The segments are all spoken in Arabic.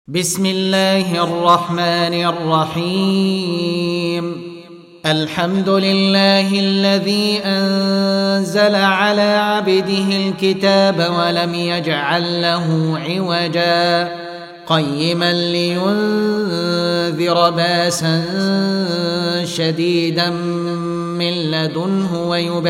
بسم الله الرحمن الرحيم. الحمد لله الذي أنزل على عبده الكتاب ولم يجعل له عوجا قيما لينذر باسا شديدا من لدنه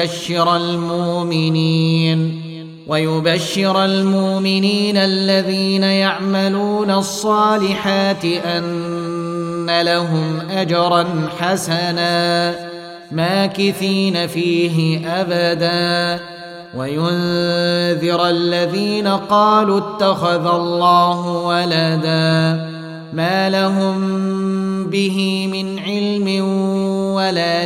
ويبشر المؤمنين الذين يعملون الصالحات أن لهم أجرا حسنا ماكثين فيه أبدا وينذر الذين قالوا اتخذ الله ولدا ما لهم به من علم ولا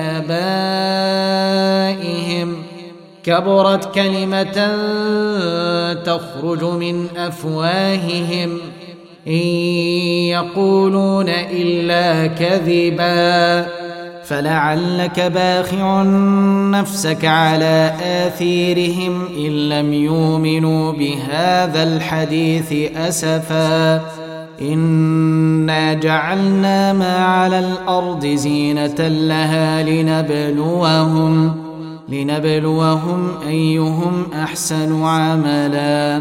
لآبائهم كبرت كلمة تخرج من أفواههم إن يقولون إلا كذبا فلعلك باخع نفسك على آثيرهم إن لم يؤمنوا بهذا الحديث أسفا إنا جعلنا ما على الأرض زينة لها لنبلوهم أيهم أحسن عملا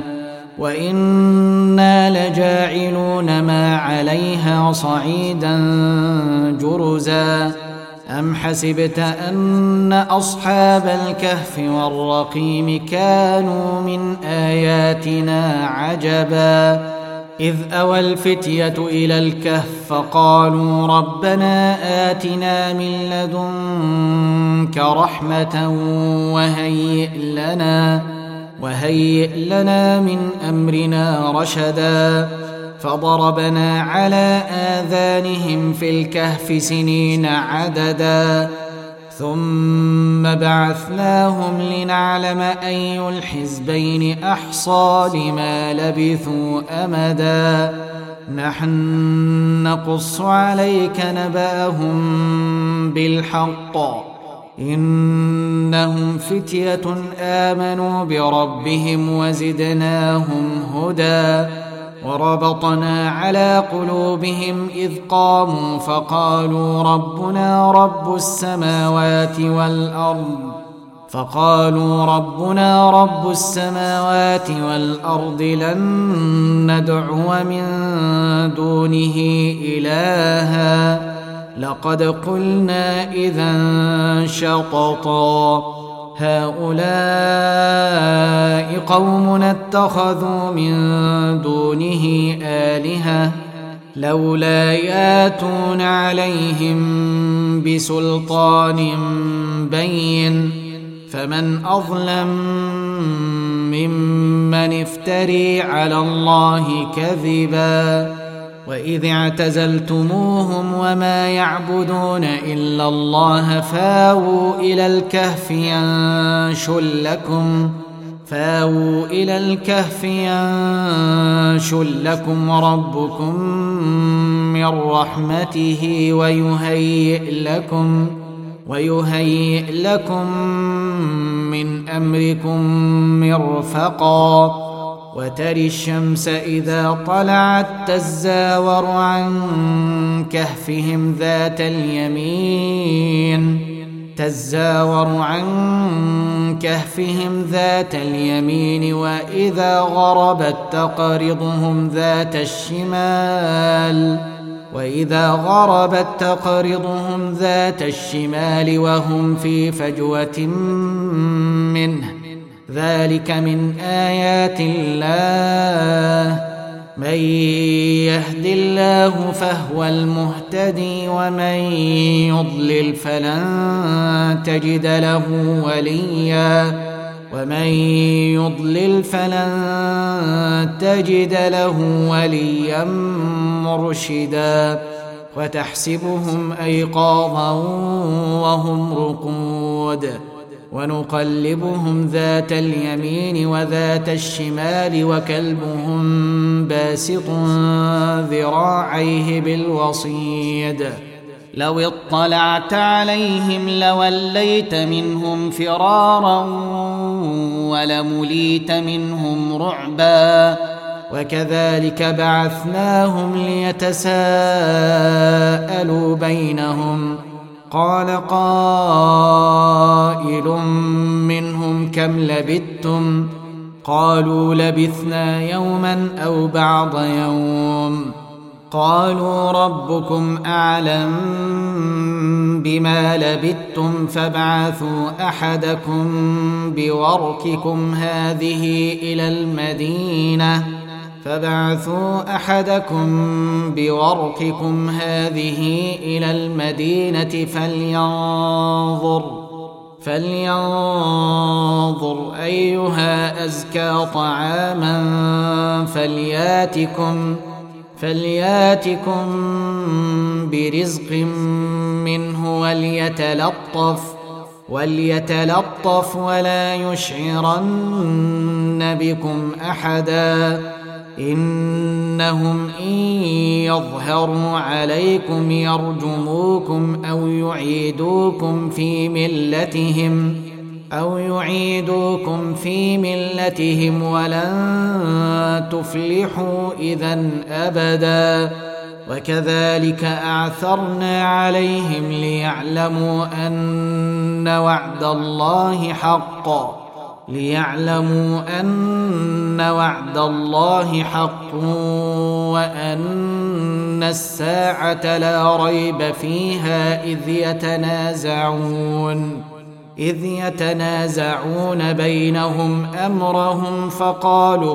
وإنا لجاعلون ما عليها صعيدا جرزا أم حسبت أن أصحاب الكهف والرقيم كانوا من آياتنا عجبا إذ أوى الفتية إلى الكهف فقالوا ربنا آتنا من لدنك رحمة وهيئ لنا من أمرنا رشدا فضربنا على آذانهم في الكهف سنين عددا ثم بعثناهم لنعلم أي الحزبين أحصى لما لبثوا أمدا نحن نقص عليك نبأهم بالحق إنهم فتية آمنوا بربهم وزدناهم هدى وربطنا على قلوبهم إذ قاموا فقالوا ربنا رب السماوات والأرض لن ندعو من دونه إلها لقد قلنا إذا شططا هؤلاء قومنا اتخذوا من دونه آلهة لولا ياتون عليهم بسلطان بين فمن أظلم ممن افتري على الله كذبا وإذ اعتزلتموهم وما يعبدون إلا الله فاووا إلى الكهف ينشل لكم ربكم من رحمته ويهيئ لكم من أمركم مرفقا وترى الشمس إذا طلعت تزاور عن كهفهم ذات اليمين وإذا غربت تقرضهم ذات الشمال وهم في فجوة منه ذلك من آيات الله من يهد الله فهو المهتدي ومن يضلل فلن تجد له وليا مرشدا وتحسبهم أيقاظا وهم رقود ونقلبهم ذات اليمين وذات الشمال وكلبهم باسط ذراعيه بالوصيد لو اطلعت عليهم لوليت منهم فرارا ولمليت منهم رعبا وكذلك بعثناهم ليتساءلوا بينهم قال قائل منهم كم لبثتم قالوا لبثنا يوما أو بعض يوم قالوا ربكم أعلم بما لبثتم فابعثوا أحدكم بورقكم هذه إلى المدينة فلينظر أيها أزكى طعاما فلياتكم برزق منه وليتلطف ولا يشعرن بكم أحدا إنهم إن يظهروا عليكم يرجموكم أو يعيدوكم في ملتهم ولن تفلحوا إذا أبدا وكذلك أعثرنا عليهم ليعلموا أن وعد الله حق وأن الساعة لا ريب فيها إذ يتنازعون بينهم أمرهم فقالوا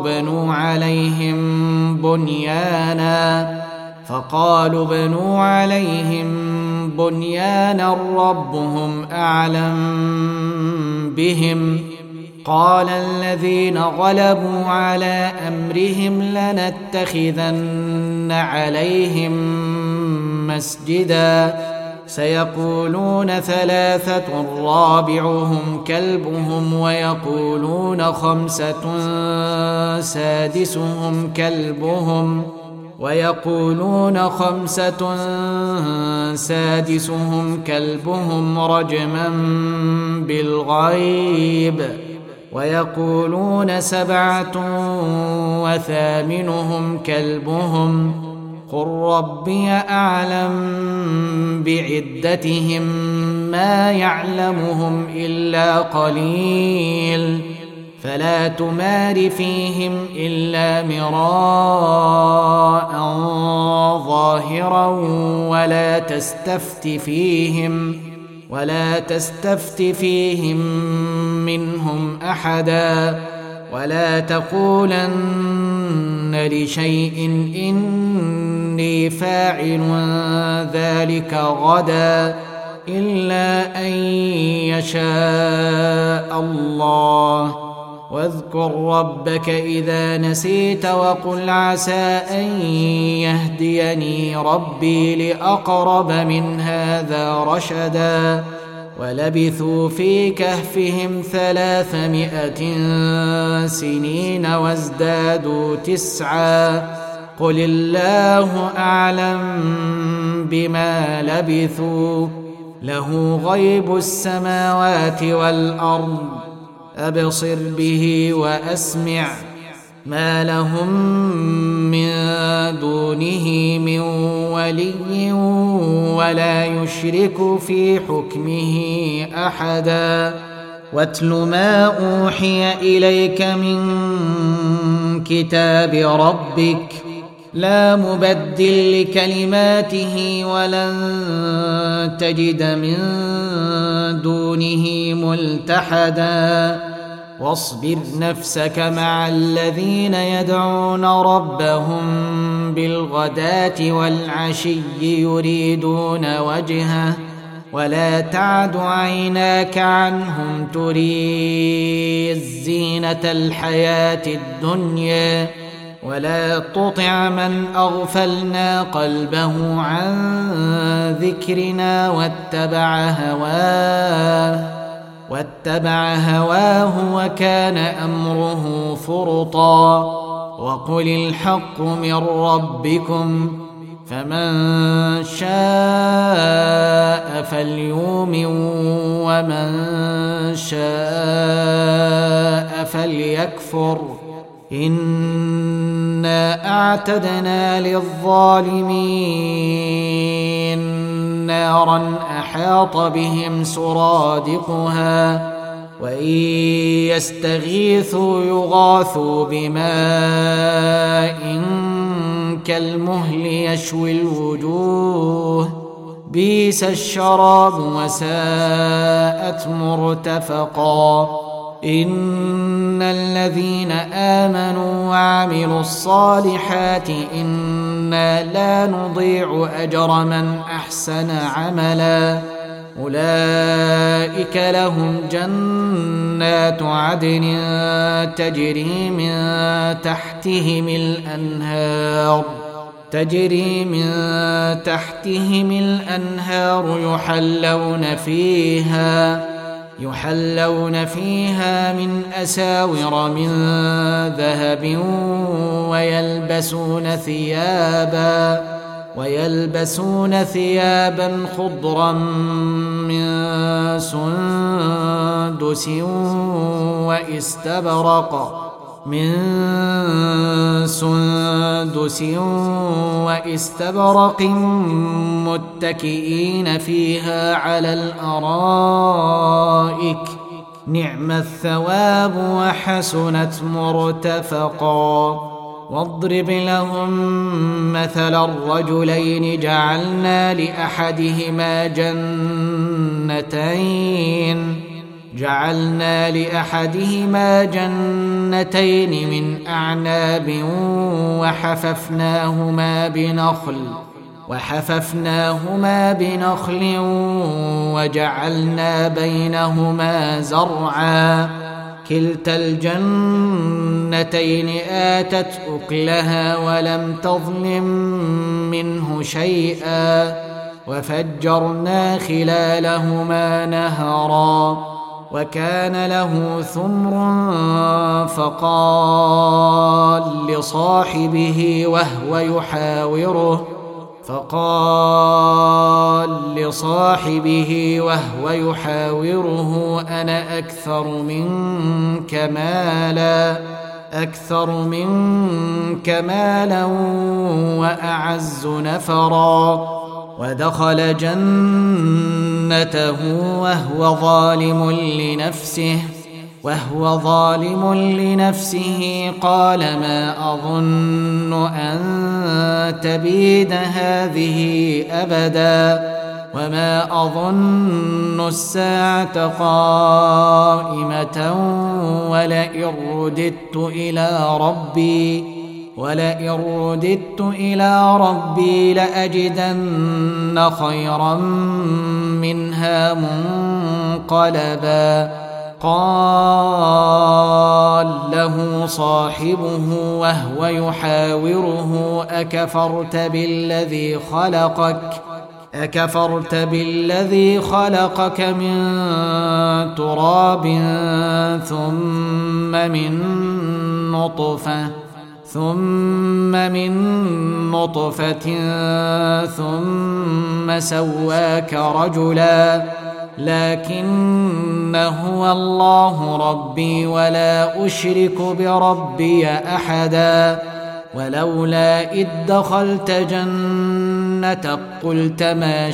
بنوا عليهم بنيانا ربهم أعلم بهم قال الذين غلبوا على أمرهم لنتخذن عليهم مسجدا سيقولون 3 رابعهم كلبهم ويقولون 5 سادسهم كلبهم رجما بالغيب ويقولون 7 وثامنهم كلبهم قل ربي أعلم بعدتهم ما يعلمهم إلا قليل فلا تمار فيهم إلا مراء ظاهرا ولا تستفت فيهم منهم أحدا ولا تقولن لشيء إني فاعل ذلك غدا إلا أن يشاء الله واذكر ربك إذا نسيت وقل عسى أن يهديني ربي لأقرب من هذا رشدا ولبثوا في كهفهم 300 سنين وازدادوا 9 قل الله أعلم بما لبثوا له غيب السماوات والأرض أبصر به وأسمع ما لهم من دونه من ولي ولا يشرك في حكمه أحدا واتل ما أوحي إليك من كتاب ربك لا مبدل لكلماته ولن تجد من دونه ملتحدا واصبر نفسك مع الذين يدعون ربهم بالغداة والعشي يريدون وجهه ولا تعد عيناك عنهم تريد زينة الحياة الدنيا ولا تطع من أغفلنا قلبه عن ذكرنا واتبع هواه وكان أمره فرطا وقل الحق من ربكم فمن شاء فليؤمن ومن شاء فليكفر إنا أعتدنا للظالمين نارا أحاط بهم سرادقها وإن يستغيثوا يغاثوا بماء كالمهل يشوي الوجوه بئس الشراب وساءت مرتفقا إن الذين آمنوا وعملوا الصالحات إنا لا نضيع أجر من أحسن عملا أولئك لهم جنات عدن تجري من تحتهم الأنهار يحلون فيها من أساور من ذهب ويلبسون ثيابا خضرا من سندس واستبرق متكئين فيها على الأرائك نعم الثواب وحسنت مرتفقا واضرب لهم مثل الرجلين جعلنا لأحدهما جنتين من أعناب وحففناهما بنخل وجعلنا بينهما زرعا كلتا الجنتين آتت أكلها ولم تظلم منه شيئا وفجرنا خلالهما نهرا وكان له ثمر فقال لصاحبه وهو يحاوره أنا أكثر منك مالا وأعز نفرا ودخل جنته وهو ظالم لنفسه قال ما أظن أن تبيد هذه أبدا وما أظن الساعة قائمة ولئن رددت إلى ربي لأجدن خيرا منها منقلبا قال له صاحبه وهو يحاوره أكفرت بالذي خلقك من تراب ثم من نطفة ثم سواك رجلا لكن هو الله ربي ولا أشرك بربي أحدا ولولا إذ دخلت جنتك قلت ما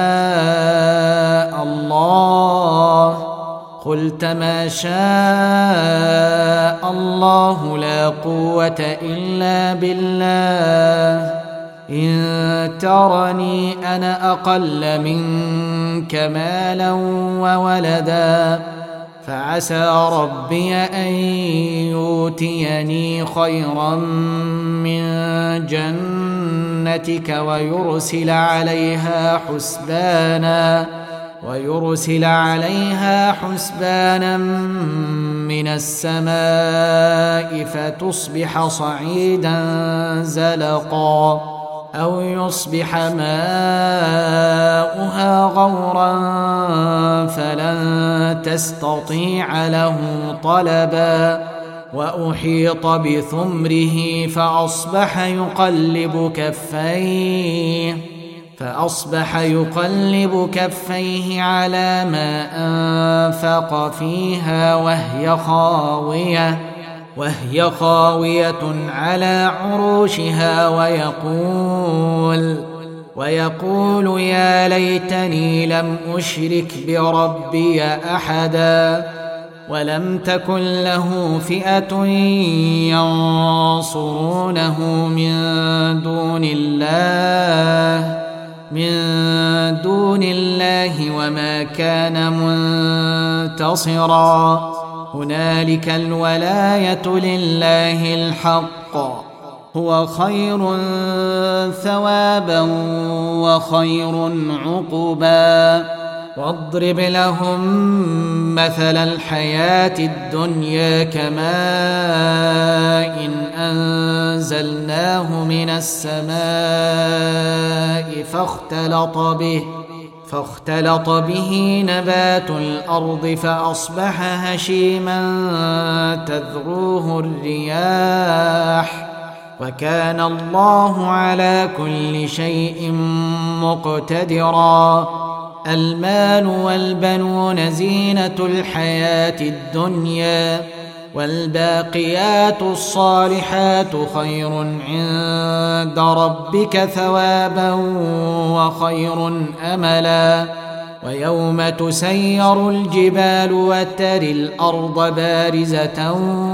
شاء الله لا قوة إلا بالله إن ترني أنا أقل منك مالا وولدا فعسى ربي أن يؤتيني خيرا من جنتك ويرسل عليها حسبانا من السماء فتصبح صعيدا زلقا أو يصبح ماؤها غورا فلن تستطيع له طلبا وأحيط بثمره فأصبح يقلب كفيه على ما أنفق فيها وهي خاوية على عروشها ويقول يا ليتني لم أشرك بربي أحدا ولم تكن له فئة ينصرونه من دون الله وما كان منتصرا هنالك الولاية لله الحق هو خير ثوابا وخير عقبا واضرب لهم مثل الحياة الدنيا كماء أنزلناه من السماء فاختلط به نبات الأرض فأصبح هشيما تذروه الرياح وكان الله على كل شيء مقتدرا المال والبنون زينة الحياة الدنيا والباقيات الصالحات خير عند ربك ثوابا وخير أملا ويوم تسير الجبال وترى الأرض بارزة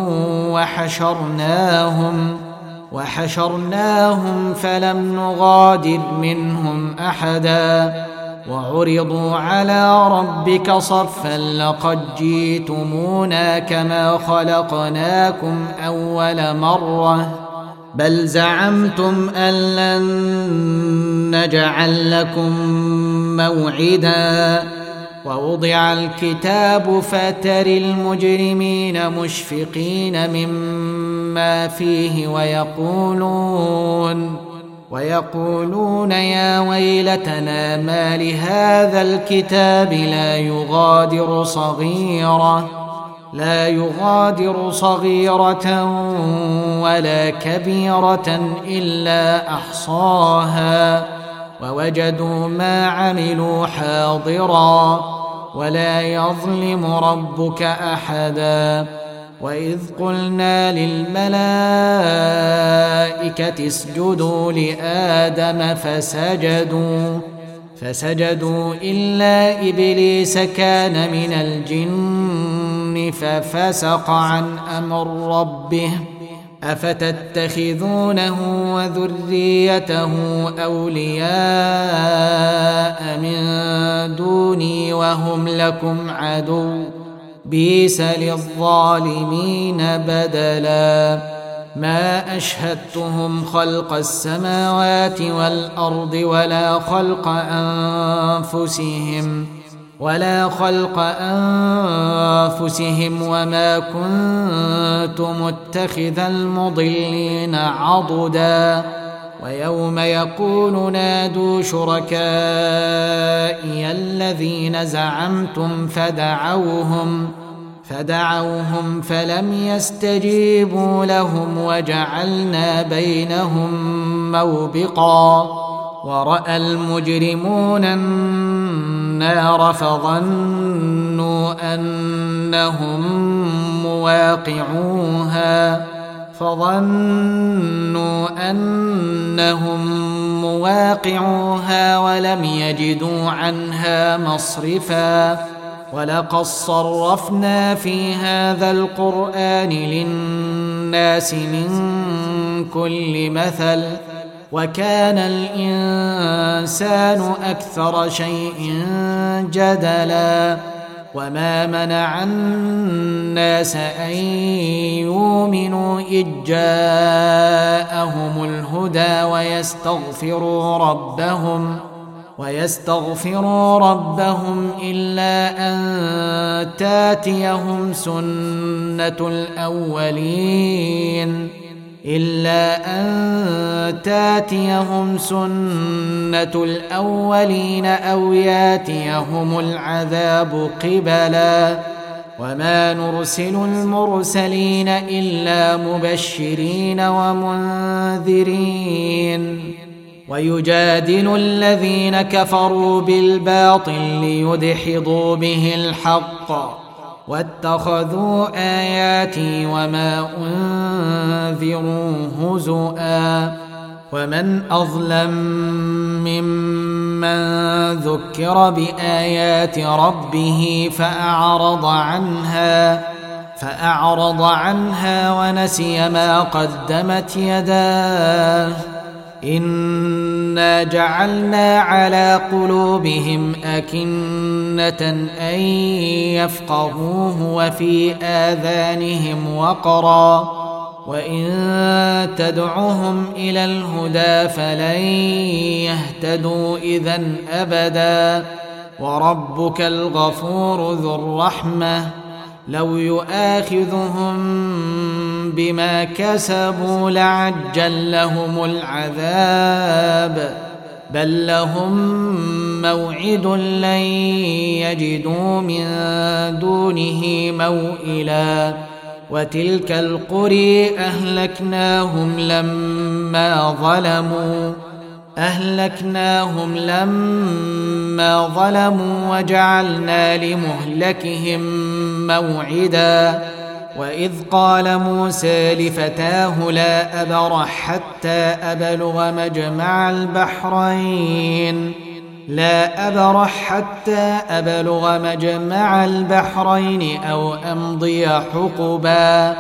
وحشرناهم فلم نغادر منهم أحدا وعرضوا على ربك صفا لقد جئتمونا كما خلقناكم أول مرة بل زعمتم أن لن نجعل لكم موعدا ووضع الكتاب فترى المجرمين مشفقين مما فيه ويقولون يا ويلتنا ما لهذا الكتاب لا يغادر صغيرة ولا كبيرة إلا أحصاها ووجدوا ما عملوا حاضرا ولا يظلم ربك أحدا وإذ قلنا للملائكة اسجدوا لآدم فسجدوا إلا إبليس كان من الجن ففسق عن أمر ربه أفتتخذونه وذريته أولياء من دوني وهم لكم عدو بئس للظالمين بدلا ما أشهدتهم خلق السماوات والأرض ولا خلق أنفسهم وما كنت متخذ المضلين عضدا ويوم يقول نادوا شركائي الذين زعمتم فدعوهم فلم يستجيبوا لهم وجعلنا بينهم موبقا ورأى المجرمون النار فظنوا أنهم مواقعوها ولم يجدوا عنها مصرفا ولقد صرفنا في هذا القرآن للناس من كل مثل وكان الإنسان أكثر شيء جدلا وما منع الناس أن يؤمنوا إذ جاءهم الهدى ويستغفروا ربهم إلا أن تاتيهم سنة الأولين أو ياتيهم العذاب قبلا وما نرسل المرسلين إلا مبشرين ومنذرين ويجادل الذين كفروا بالباطل ليدحضوا به الحق واتخذوا آياتي وما أنذروا هزؤا ومن أظلم ممن ذكر بآيات ربه فأعرض عنها ونسي ما قدمت يداه إنا جعلنا على قلوبهم أكنة أن يفقهوه وفي آذانهم وقرا وإن تدعهم إلى الهدى فلن يهتدوا إذن أبدا وربك الغفور ذو الرحمة لو يؤاخذهم بما كسبوا لعجل لهم العذاب بل لهم موعد لن يجدوا من دونه موئلا وتلك القرى أهلكناهم لما ظلموا وجعلنا لمهلكهم موعدا وإذ قال موسى لفتاه لا أبرح حتى أبلغ مجمع البحرين أو أمضي حقبا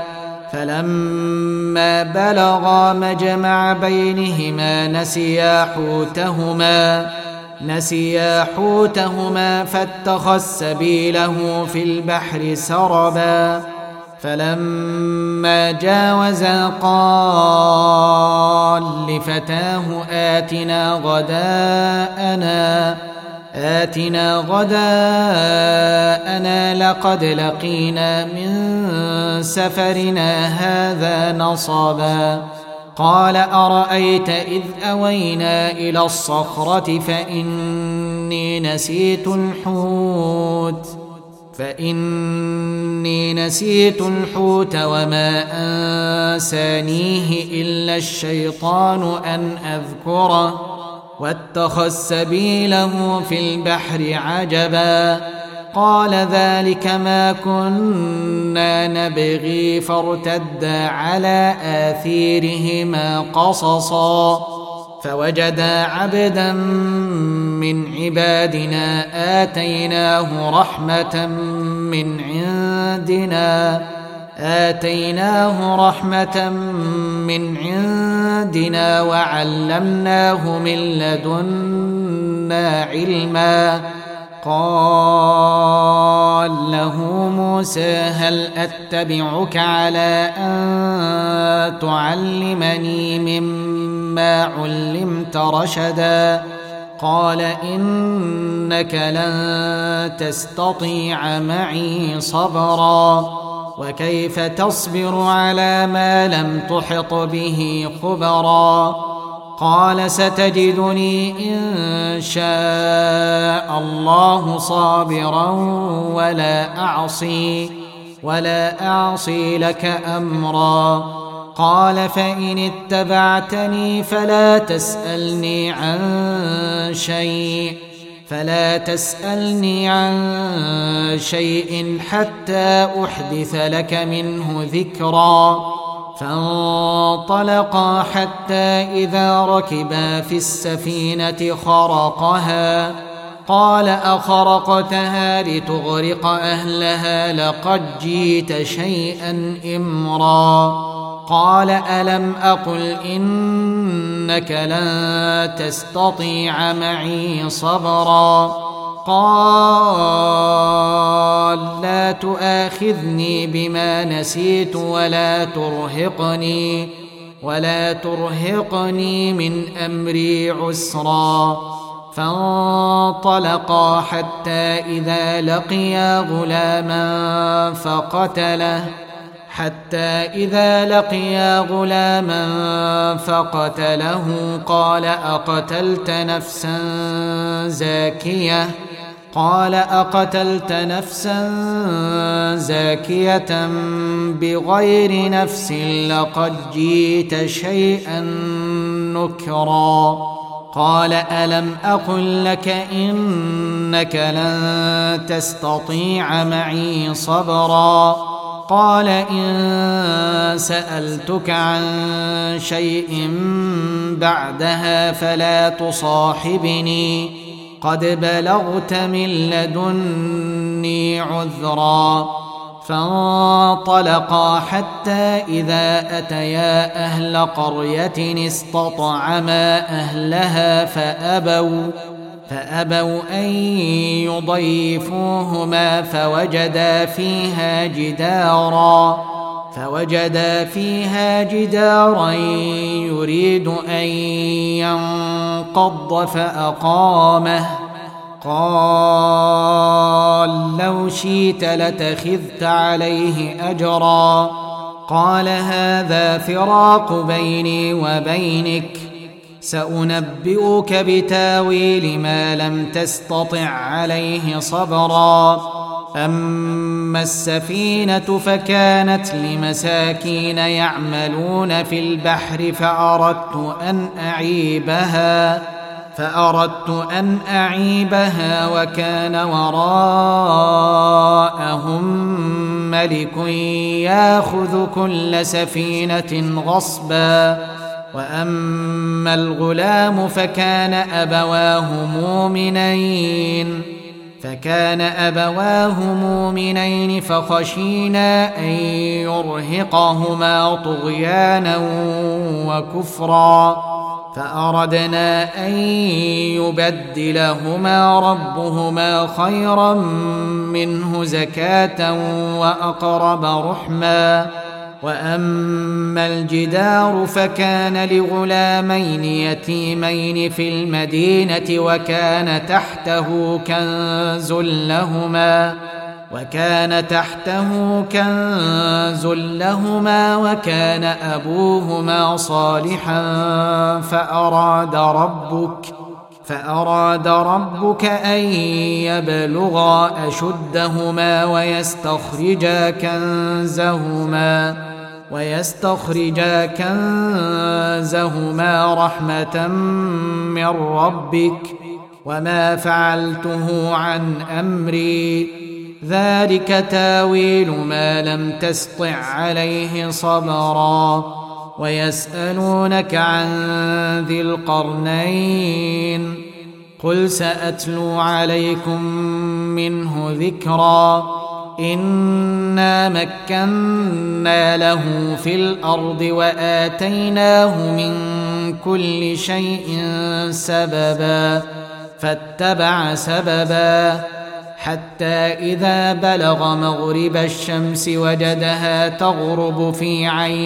فلما بلغا مجمع بينهما نسيا حوتهما فاتخذ سبيله في البحر سربا فلما جاوزا قال لفتاه آتنا غداءنا لقد لقينا من سفرنا هذا نصبا قال أرأيت إذ أوينا إلى الصخرة فإني نسيت الحوت وما أنسانيه إلا الشيطان أن أذكره واتخذ سبيله في البحر عجبا قال ذلك ما كنا نبغي فارتدا على آثيرهما قصصا فوجدا عبدا من عبادنا آتيناه رحمة من عندنا وعلمناه من لدنا علما قال له موسى هل أتبعك على أن تعلمني مما علمت رشدا قال إنك لن تستطيع معي صبرا وكيف تصبر على ما لم تحط به خبرا قال ستجدني إن شاء الله صابرا ولا أعصي لك أمرا قال فإن اتبعتني فلا تسألني عن شيء حتى أحدث لك منه ذكرا فانطلقا حتى إذا ركبا في السفينة خرقها قال أخرقتها لتغرق أهلها لقد جئت شيئا إمرا قال ألم أقل إنك لن تستطيع معي صبرا قال لا تؤاخذني بما نسيت ولا ترهقني من أمري عسرا فانطلقا حتى إذا لقيا غلاما فقتله قال أقتلت نفسا زاكية بغير نفس لقد جئت شيئا نكرا قال ألم أقل لك إنك لن تستطيع معي صبرا قال إن سألتك عن شيء بعدها فلا تصاحبني قد بلغت من لدني عذرا فانطلقا حتى إذا أتيا أهل قرية استطعما أهلها فأبوا أن يضيفوهما فوجدا فيها جدارا يريد أن ينقض فأقامه قال لو شئت لاتخذت عليه أجرا قال هذا فراق بيني وبينك سأنبئك بتاويل ما لم تستطع عليه صبرا أما السفينة فكانت لمساكين يعملون في البحر فأردت أن أعيبها وكان وراءهم ملك يأخذ كل سفينة غصبا وأما الغلام فكان أبواه مؤمنين فخشينا أن يرهقهما طغيانا وكفرا فأردنا أن يبدلهما ربهما خيرا منه زكاة وأقرب رحما وأما الجدار فكان لغلامين يتيمين في المدينة وكان تحته كنز لهما وكان أبوهما صالحا فأراد ربك أن يبلغا أشدهما ويستخرجا كنزهما رحمة من ربك وما فعلته عن أمري ذلك تاويل ما لم تسطع عليه صبرا ويسألونك عن ذي القرنين قل سأتلو عليكم منه ذكرا إنا مكنا له في الأرض وآتيناه من كل شيء سببا فاتبع سببا حتى إذا بلغ مغرب الشمس وجدها تغرب في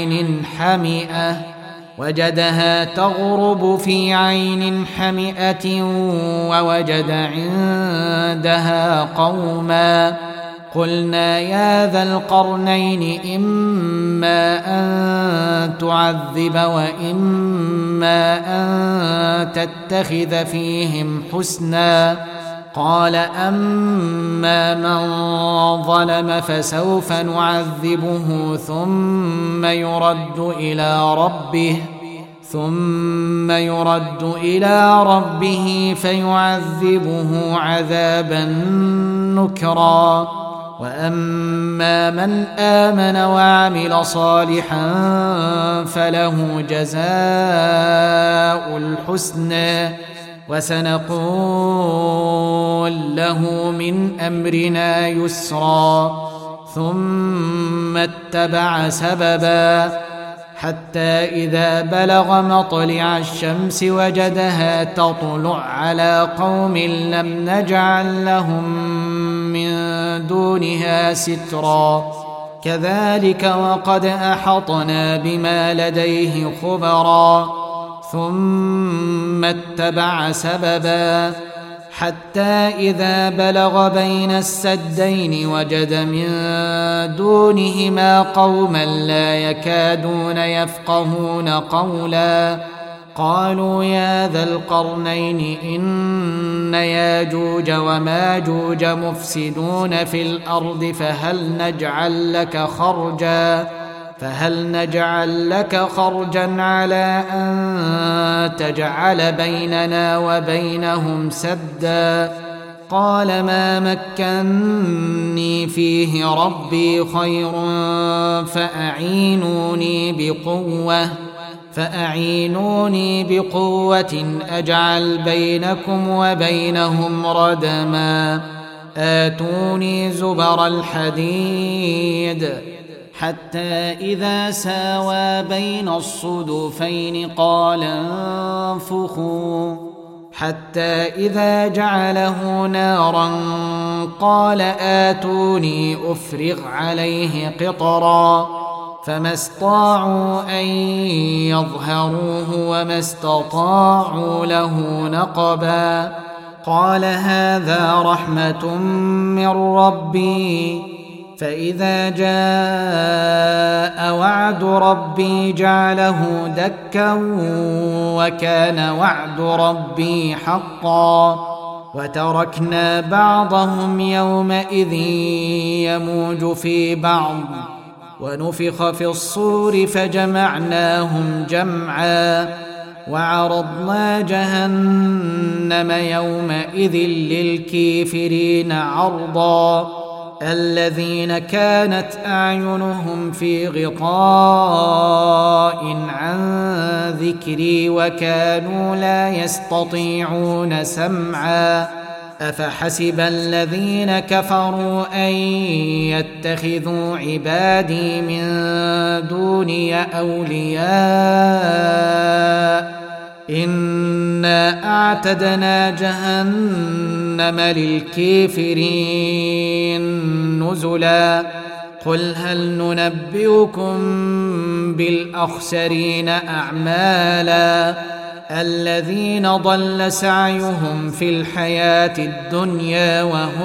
عين حمئة ووجد عندها قوما قلنا يا ذا القرنين إما أن تعذب وإما أن تتخذ فيهم حسنا قال أما من ظلم فسوف نعذبه ثم يرد إلى ربه فيعذبه عذابا نكرا وأما من آمن وعمل صالحا فله جزاء الحسنى وسنقول له من أمرنا يسرا ثم اتبع سببا حتى إذا بلغ مطلع الشمس وجدها تطلع على قوم لم نجعل لهم من دونها سترا كذلك وقد أحطنا بما لديه خبرا ثم اتبع سببا حتى إذا بلغ بين السدين وجد من دونهما قوما لا يكادون يفقهون قولا قالوا يا ذا القرنين إن ياجوج وماجوج مفسدون في الأرض فهل نجعل لك خرجا على أن تجعل بيننا وبينهم سدا؟ قال ما مكني فيه ربي خير فأعينوني بقوة أجعل بينكم وبينهم ردما آتوني زبر الحديد حتى إذا ساوى بين الصدفين قال انفخوا حتى إذا جعله نارا قال آتوني أفرغ عليه قطرا فما استطاعوا أن يظهروه وما استطاعوا له نقبا قال هذا رحمة من ربي فإذا جاء وعد ربي جعله دكا وكان وعد ربي حقا وتركنا بعضهم يومئذ يموج في بعض ونفخ في الصور فجمعناهم جمعا وعرضنا جهنم يومئذ للكافرين عرضا الذين كانت أعينهم في غطاء عن ذكري وكانوا لا يستطيعون سمعا أفحسب الذين كفروا أن يتخذوا عبادي من دوني أولياء إنا أعتدنا جهنم للكافرين نزلا قل هل ننبئكم بالأخسرين أعمالا الذين ضل سعيهم في الحياة الدنيا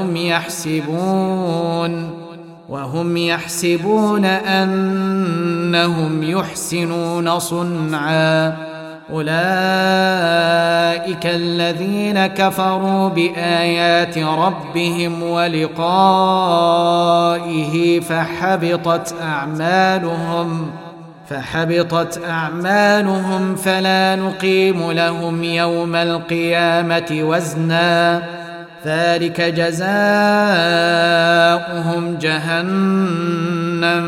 وهم يحسبون أنهم يحسنون صنعا أولئك الذين كفروا بآيات ربهم ولقائه فحبطت أعمالهم فلا نقيم لهم يوم القيامة وزنا ذلك جزاؤهم جهنم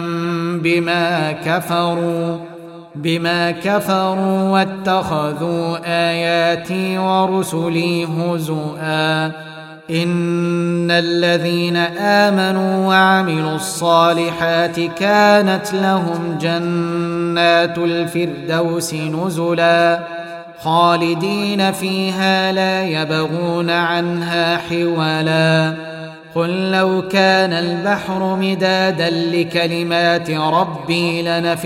بما كفروا واتخذوا آياتي ورسلي هزؤا إن الذين آمنوا وعملوا الصالحات كانت لهم جنات الفردوس نزلا خالدين فيها لا يبغون عنها حولا قل لو كان البحر مدادا لكلمات ربي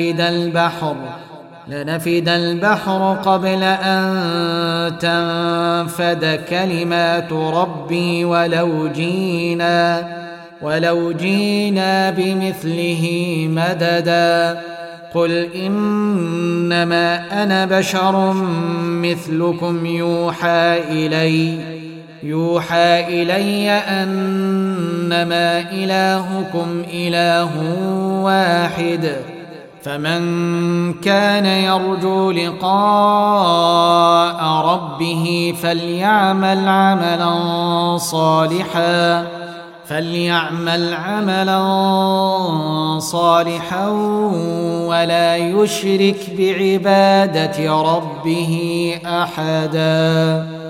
لنفد البحر قبل أن تنفد كلمات ربي ولو جينا بمثله مددا قل إنما أنا بشر مثلكم يوحى إلي أنما إلهكم إله واحد فمن كان يرجو لقاء ربه فليعمل عملا صالحا ولا يشرك بعبادة ربه أحدا.